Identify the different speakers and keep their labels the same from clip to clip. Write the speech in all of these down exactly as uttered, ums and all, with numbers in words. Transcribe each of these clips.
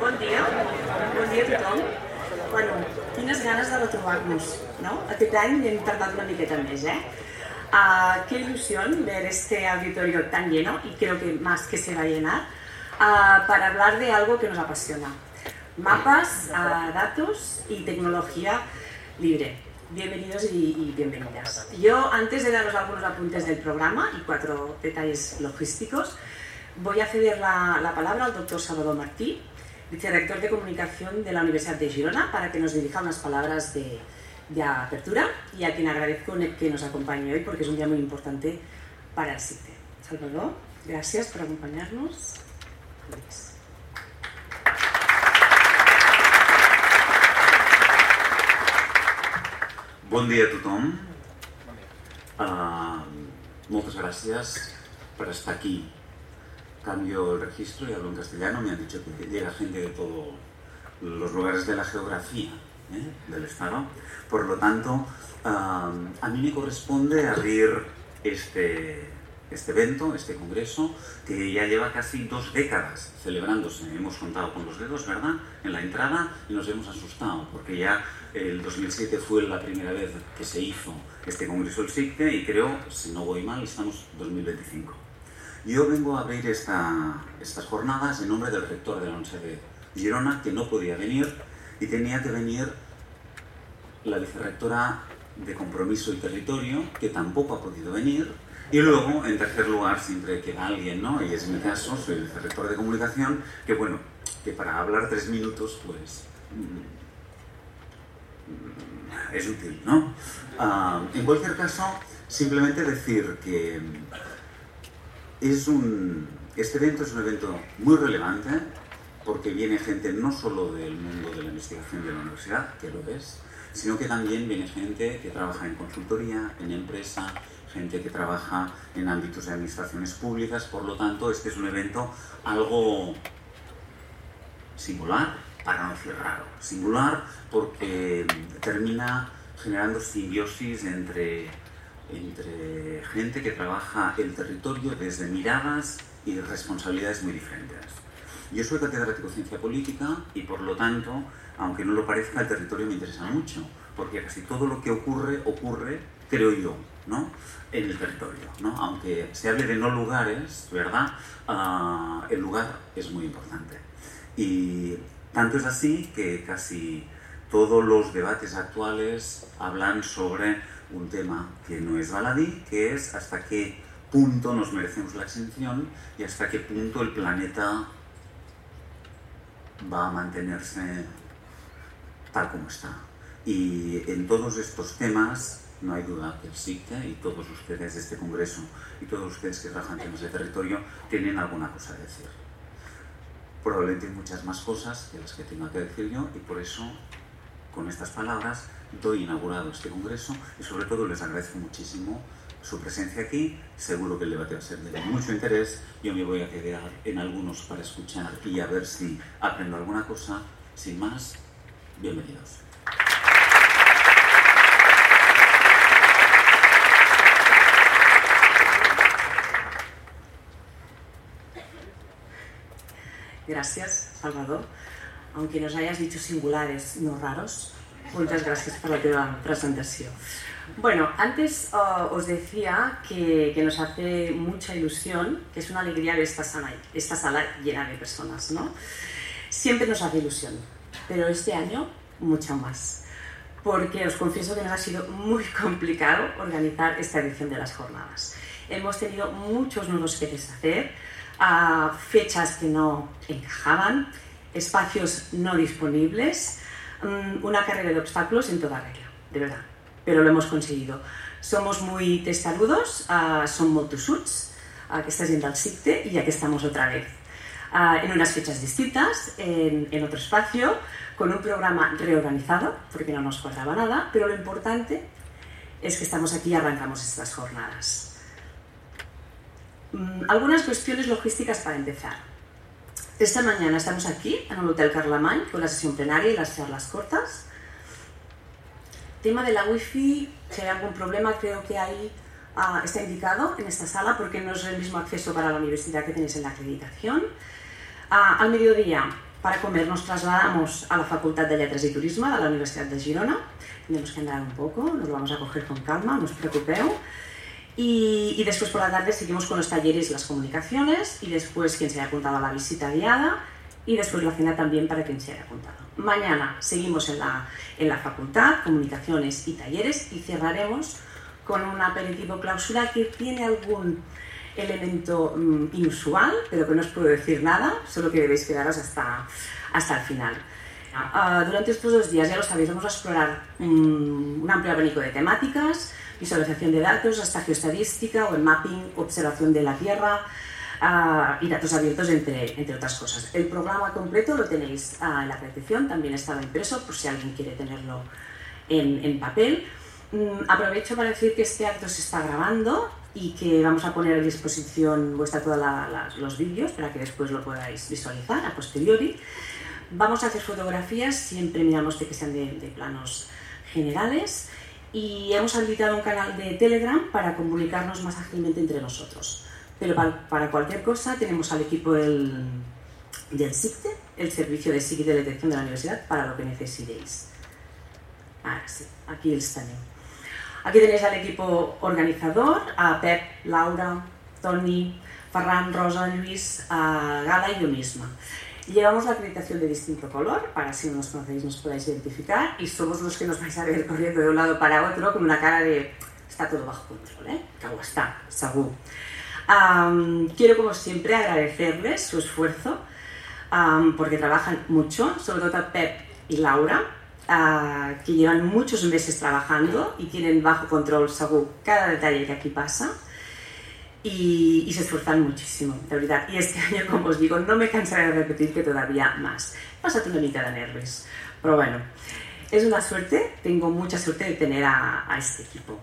Speaker 1: Bon dia, bon dia a tothom. Bueno, quines ganes de retrobar-nos, ¿no? Aquest any hem tardat una miqueta més, ¿eh? Uh, qué ilusión ver este auditorio tan lleno, y creo que más que se va a llenar, uh, para hablar de algo que nos apasiona. Mapas, uh, datos y tecnología libre. Bienvenidos y, y bienvenidas. Yo, antes de daros algunos apuntes del programa y cuatro detalles logísticos, voy a ceder la, la palabra al doctor Salvador Martí, vicerrector de comunicación de la Universidad de Girona, para que nos dirija unas palabras de, de apertura, y a quien agradezco que nos acompañe hoy porque es un día muy importante para el SICTE. Salvador, gracias por acompañarnos. Gracias.
Speaker 2: Bon dia a tothom. Uh, moltes gràcies por estar aquí. Cambio el registro y hablo en castellano. Me han dicho que llega gente de todos los lugares de la geografía, ¿eh? del Estado. Por lo tanto, uh, a mí me corresponde abrir este, este evento, este congreso, que ya lleva casi dos décadas celebrándose. Hemos contado con los dedos, ¿verdad?, en la entrada, y nos hemos asustado, porque ya el dos mil siete fue la primera vez que se hizo este congreso del SICTE, y creo, si no voy mal, estamos en dos mil veinticinco. Yo vengo a abrir esta, estas jornadas en nombre del rector de la Universidad de Girona, que no podía venir, y tenía que venir la vicerrectora de Compromiso y Territorio, que tampoco ha podido venir, y luego, en tercer lugar, siempre queda alguien, ¿no? Y es mi caso, soy el vicerrector de Comunicación, que bueno, que para hablar tres minutos, pues, es útil, ¿no? Uh, en cualquier caso, simplemente decir que es un, este evento es un evento muy relevante, porque viene gente no solo del mundo de la investigación de la universidad, que lo es, sino que también viene gente que trabaja en consultoría, en empresa, gente que trabaja en ámbitos de administraciones públicas. Por lo tanto, este es un evento algo singular, para no decir raro. Singular porque termina generando simbiosis entre, entre gente que trabaja el territorio desde miradas y responsabilidades muy diferentes. Yo soy catedrático de Ciencia Política y, por lo tanto, aunque no lo parezca, el territorio me interesa mucho, porque casi todo lo que ocurre, ocurre, creo yo, ¿no?, en el territorio, ¿no? Aunque se hable de no lugares, ¿verdad?, Uh, el lugar es muy importante. Y tanto es así que casi todos los debates actuales hablan sobre un tema que no es baladí, que es hasta qué punto nos merecemos la extinción y hasta qué punto el planeta va a mantenerse tal como está. Y en todos estos temas no hay duda que el SICTE y todos ustedes de este congreso y todos ustedes que trabajan en temas de territorio tienen alguna cosa a decir. Probablemente muchas más cosas que las que tenga que decir yo, y por eso, con estas palabras, doy inaugurado este congreso y sobre todo les agradezco muchísimo su presencia aquí. Seguro que el debate va a ser de mucho interés. Yo me voy a quedar en algunos para escuchar y a ver si aprendo alguna cosa. Sin más, bienvenidos.
Speaker 1: Gracias, Salvador. Aunque nos hayas dicho singulares, no raros, muchas gracias por la teva presentación. Bueno, antes uh, os decía que, que nos hace mucha ilusión, que es una alegría ver esta sala, esta sala llena de personas, ¿no? Siempre nos hace ilusión, pero este año mucho más, porque os confieso que nos ha sido muy complicado organizar esta edición de las jornadas. Hemos tenido muchos nudos que deshacer, a fechas que no encajaban, espacios no disponibles, una carrera de obstáculos en toda regla, de verdad, pero lo hemos conseguido. Somos muy testarudos, uh, som molt tossuts, aquesta gent del SICTE, y aquí estamos otra vez, uh, en unas fechas distintas, en, en otro espacio, con un programa reorganizado, porque no nos cuadraba nada, pero lo importante es que estamos aquí y arrancamos estas jornadas. Algunas cuestiones logísticas para empezar. Esta mañana estamos aquí, en el Hotel Carlemany, con la sesión plenaria y las charlas cortas. Tema de la wifi, si hay algún problema, creo que ahí uh, está indicado en esta sala, porque no es el mismo acceso para la universidad que tenéis en la acreditación. Uh, al mediodía, para comer nos trasladamos a la Facultad de Lletres y Turismo de la Universidad de Girona. Tenemos que andar un poco, nos lo vamos a coger con calma, no os preocupeu. Y, y después por la tarde seguimos con los talleres y las comunicaciones, y después quien se haya apuntado a la visita guiada, y después la cena también para quien se haya apuntado. Mañana seguimos en la, en la facultad, comunicaciones y talleres, y cerraremos con un aperitivo clausura que tiene algún elemento um, inusual, pero que no os puedo decir nada, solo que debéis quedaros hasta, hasta el final. Uh, durante estos dos días, ya lo sabéis, vamos a explorar um, un amplio abanico de temáticas: visualización de datos, hasta geoestadística, o el mapping, observación de la Tierra, uh, y datos abiertos, entre, entre otras cosas. El programa completo lo tenéis uh, en la petición, también estaba impreso, por si alguien quiere tenerlo en, en papel. Um, aprovecho para decir que este acto se está grabando y que vamos a poner a disposición vuestra todos los vídeos para que después lo podáis visualizar a posteriori. Vamos a hacer fotografías, siempre miramos de que sean de, de planos generales, y hemos habilitado un canal de Telegram para comunicarnos más ágilmente entre nosotros. Pero para, para cualquier cosa tenemos al equipo del, del SICTE, el Servicio de Psique y de Detección de la Universidad, para lo que necesitéis. Ahora sí, aquí el tenéis. Aquí tenéis al equipo organizador, a Pep, Laura, Toni, Ferran, Rosa, Luis, a Gala y yo misma. Llevamos la acreditación de distinto color, para si no nos conocéis nos podáis identificar, y somos los que nos vais a ver corriendo de un lado para otro con una cara de está todo bajo control, ¿eh? Que agua está, segur. Um, quiero, como siempre, agradecerles su esfuerzo, um, porque trabajan mucho, sobre todo a Pep y Laura, uh, que llevan muchos meses trabajando y tienen bajo control, segur, cada detalle que aquí pasa. Y, y se esfuerzan muchísimo, de verdad. Y este año, como os digo, no me cansaré de repetir que todavía más. Pásate una mitad de nervios. Pero bueno, es una suerte, tengo mucha suerte de tener a, a este equipo.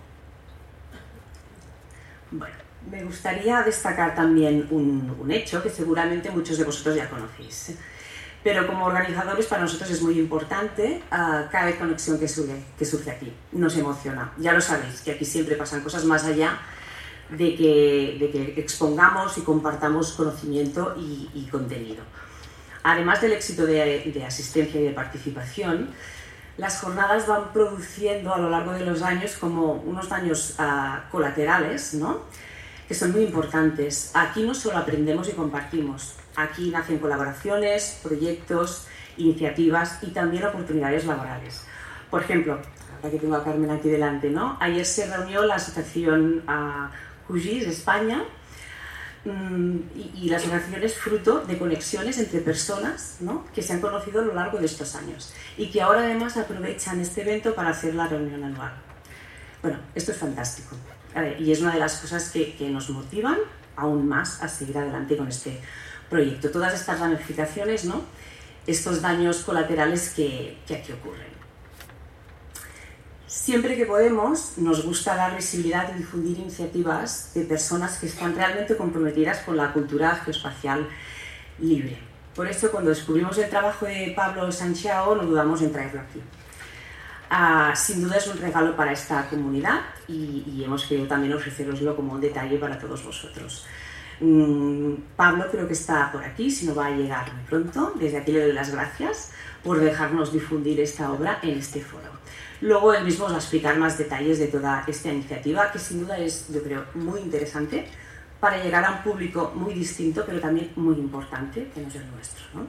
Speaker 1: Bueno, me gustaría destacar también un, un hecho que seguramente muchos de vosotros ya conocéis. Pero como organizadores para nosotros es muy importante uh, cada conexión que surge, que surge aquí. Nos emociona. Ya lo sabéis, que aquí siempre pasan cosas más allá De que, de que expongamos y compartamos conocimiento y, y contenido. Además del éxito de, de asistencia y de participación, las jornadas van produciendo a lo largo de los años como unos daños uh, colaterales, ¿no? Que son muy importantes. Aquí no solo aprendemos y compartimos, aquí nacen colaboraciones, proyectos, iniciativas y también oportunidades laborales. Por ejemplo, ahora que tengo a Carmen aquí delante, ¿no? Ayer se reunió la asociación uh, Q G I S de España, mmm, y, y la asociación es fruto de conexiones entre personas, ¿no? Que se han conocido a lo largo de estos años y que ahora además aprovechan este evento para hacer la reunión anual. Bueno, esto es fantástico, ver, y es una de las cosas que, que nos motivan aún más a seguir adelante con este proyecto. Todas estas ramificaciones, ¿no? Estos daños colaterales que, que aquí ocurren. Siempre que podemos, nos gusta dar visibilidad y difundir iniciativas de personas que están realmente comprometidas con la cultura geoespacial libre. Por eso, cuando descubrimos el trabajo de Pablo Sanchiao, no dudamos en traerlo aquí. Uh, sin duda es un regalo para esta comunidad y, y hemos querido también ofreceroslo como un detalle para todos vosotros. Um, Pablo creo que está por aquí, si no va a llegar muy pronto. Desde aquí le doy las gracias por dejarnos difundir esta obra en este foro. Luego él mismo os va a explicar más detalles de toda esta iniciativa, que sin duda es, yo creo, muy interesante para llegar a un público muy distinto, pero también muy importante, que no es el nuestro, ¿no?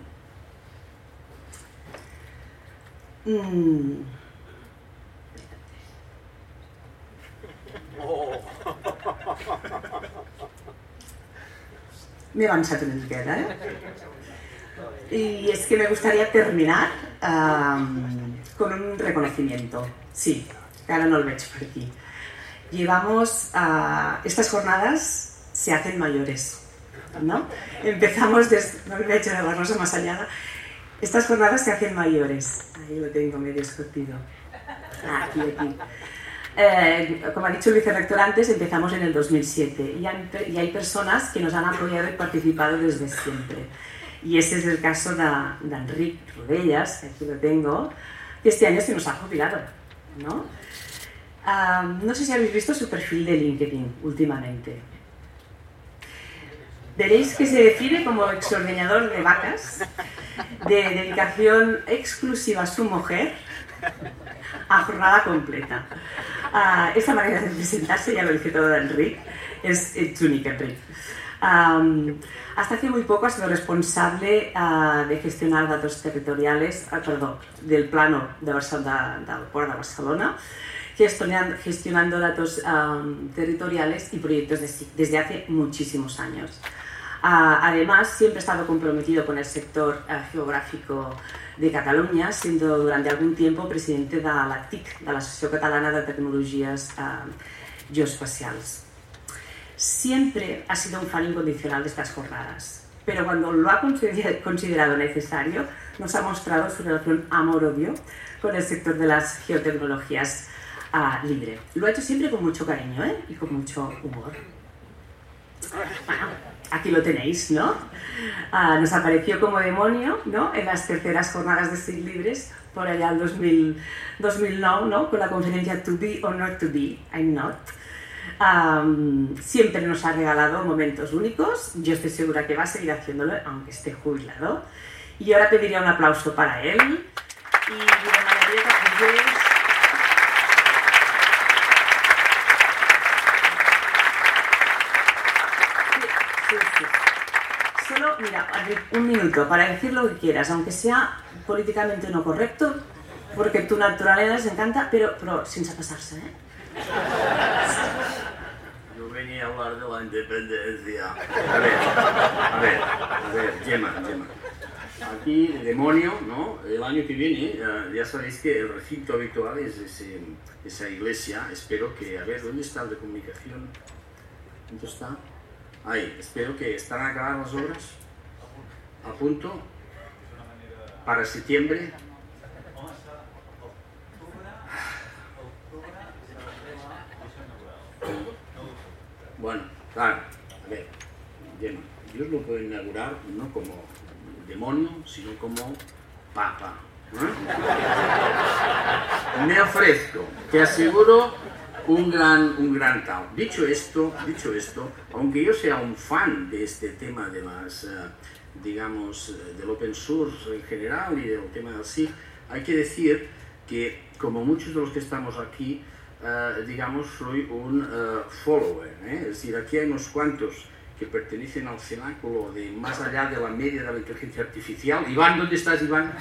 Speaker 1: Mm. M'he avançat una miqueta, eh? Y es que me gustaría terminar um, con un reconocimiento. Sí, que ahora no lo he hecho por aquí. Llevamos, uh, estas jornadas se hacen mayores, ¿no? Empezamos desde, no lo he hecho de la rosa más allá. Estas jornadas se hacen mayores. Ahí lo tengo medio escondido. Ah, aquí, aquí. Eh, como ha dicho el vicerrector antes, empezamos en el dos mil siete y hay, y hay personas que nos han apoyado y participado desde siempre. Y ese es el caso de, de Enric Rodellas, que aquí lo tengo, que este año se nos ha jubilado, ¿no? Uh, no sé si habéis visto su perfil de LinkedIn últimamente. Veréis que se define como exordeñador de vacas, de dedicación exclusiva a su mujer, a jornada completa. Uh, esta manera de presentarse, ya lo dice todo Enric, es, es única, Enric. Um, hasta hace muy poco ha sido responsable uh, de gestionar datos territoriales, uh, perdón, del plano de Barcelona, del Port de Barcelona, gestionando, gestionando datos um, territoriales y proyectos de, desde hace muchísimos años. Uh, además, siempre ha estado comprometido con el sector uh, geográfico de Catalunya, siendo durante algún tiempo presidente de la T I C, de l'Associació Catalana de Tecnologies uh, Geoespacials. Siempre ha sido un fan incondicional de estas jornadas, pero cuando lo ha considerado necesario, nos ha mostrado su relación amor-odio con el sector de las geotecnologías uh, libre. Lo ha hecho siempre con mucho cariño, ¿eh? Y con mucho humor. Bueno, aquí lo tenéis, ¿no? Uh, nos apareció como demonio, ¿no?, en las terceras jornadas de S I G Libres, por allá en dos mil nueve, ¿no?, con la conferencia To Be or Not To Be, I'm Not. Um, siempre nos ha regalado momentos únicos. Yo estoy segura que va a seguir haciéndolo, aunque esté jubilado. Y ahora pediría un aplauso para él. Y le mandaría que apoyéis. Sí, sí, sí. Solo, mira, un minuto para decir lo que quieras, aunque sea políticamente no correcto, porque tu naturaleza les encanta, pero, pero sin pasarse, ¿eh?
Speaker 3: Yo venía a hablar de la independencia. A ver, a ver, a ver, Gemma, Gemma. Aquí, el demonio, ¿no? El año que viene, ya sabéis que el recinto habitual es ese, esa iglesia. Espero que, a ver, ¿dónde está el de comunicación? ¿Dónde está? Ahí, espero que están acabadas las obras. A punto. Para septiembre. Bueno, claro, a ver, Gemma, Dios lo puede inaugurar no como demonio, sino como papa. ¿Eh? Me ofrezco, te aseguro, un gran, un gran tal. Dicho esto, dicho esto, aunque yo sea un fan de este tema de las, uh, digamos, del open source en general y del tema del S I G, hay que decir que, como muchos de los que estamos aquí, Uh, digamos, soy un uh, follower, ¿eh? Es decir, aquí hay unos cuantos que pertenecen al cenáculo de más allá de la media de la inteligencia artificial. Iván, ¿dónde estás, Iván?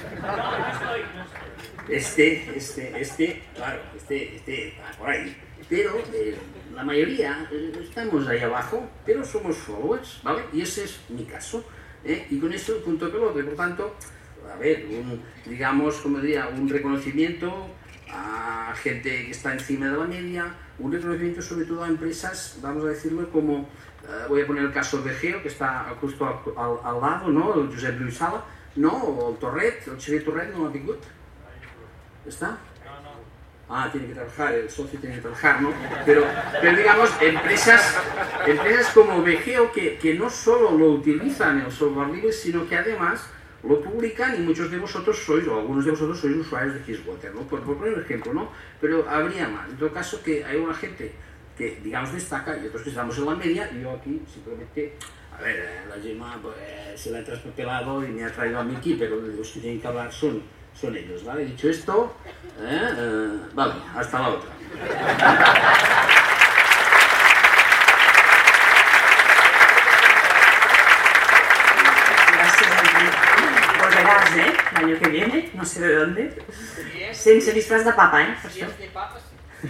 Speaker 3: Este, este, este, claro, este, este, está por ahí. Pero eh, la mayoría eh, estamos ahí abajo, pero somos followers, ¿vale? Y ese es mi caso, ¿eh? Y con eso, punto pelota. Por tanto, a ver, un, digamos, como diría, un reconocimiento a gente que está encima de la media, un reconocimiento sobre todo a empresas, vamos a decirlo, como, uh, voy a poner el caso de Geo, que está justo al, al, al lado, ¿no? El Josep Lluís Sala, ¿no? O el Torret, el Xavier Torret, ¿no ha vingut? ¿Está? Ah, tiene que trabajar, el socio tiene que trabajar, ¿no? Pero, pero digamos, empresas, empresas como Vegeo que, que no solo lo utilizan el software libre, sino que además lo publican y muchos de vosotros sois, o algunos de vosotros sois usuarios de Hizwater, ¿no? Por, por poner un ejemplo, ¿no? Pero habría más. En todo caso, que hay una gente que, digamos, destaca y otros que estamos en la media, y yo aquí simplemente, a ver, la Gemma pues, se la ha traspapelado y me ha traído a Miki, pero los que tienen que hablar son, son ellos, ¿vale? Dicho esto, eh, eh, vale, hasta la otra.
Speaker 1: Volverás, ¿eh? El año que viene, no sé de dónde. Sense disfraz de papa, ¿eh?
Speaker 4: Si es de papa, sí.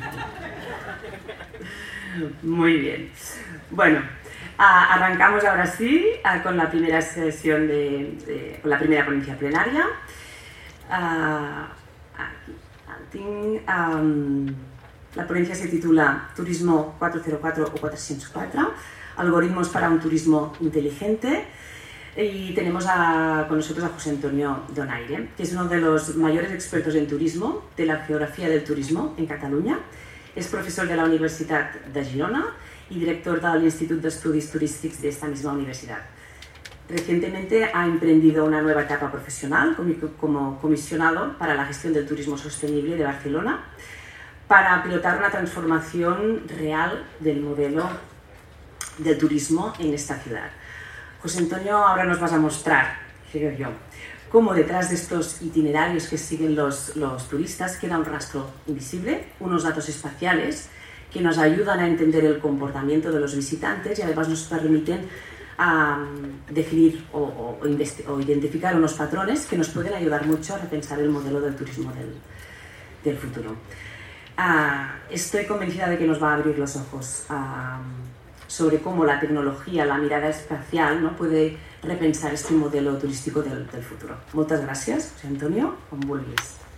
Speaker 1: Muy bien. Bueno, uh, arrancamos ahora sí uh, con la primera sesión de, de con la primera ponencia plenaria. Uh, aquí, um, la ponencia se titula Turismo cuatrocientos cuatro o cuatrocientos cuatro, algoritmos para un turismo inteligente. Y tenemos a, con nosotros a José Antonio Donaire, que es uno de los mayores expertos en turismo, de la geografía del turismo en Cataluña. Es profesor de la Universidad de Girona y director del Instituto de Estudios Turísticos de esta misma universidad. Recientemente ha emprendido una nueva etapa profesional como comisionado para la gestión del turismo sostenible de Barcelona, para pilotar una transformación real del modelo del turismo en esta ciudad. José Antonio, ahora nos vas a mostrar, creo yo, cómo detrás de estos itinerarios que siguen los, los turistas queda un rastro invisible, unos datos espaciales que nos ayudan a entender el comportamiento de los visitantes y además nos permiten um, definir o, o, o identificar unos patrones que nos pueden ayudar mucho a repensar el modelo del turismo del, del futuro. Uh, estoy convencida de que nos va a abrir los ojos uh, sobre cómo la tecnología, la mirada espacial, ¿no?, puede repensar este modelo turístico del, del futuro. Moltes gràcies, José Antonio, on vulguis.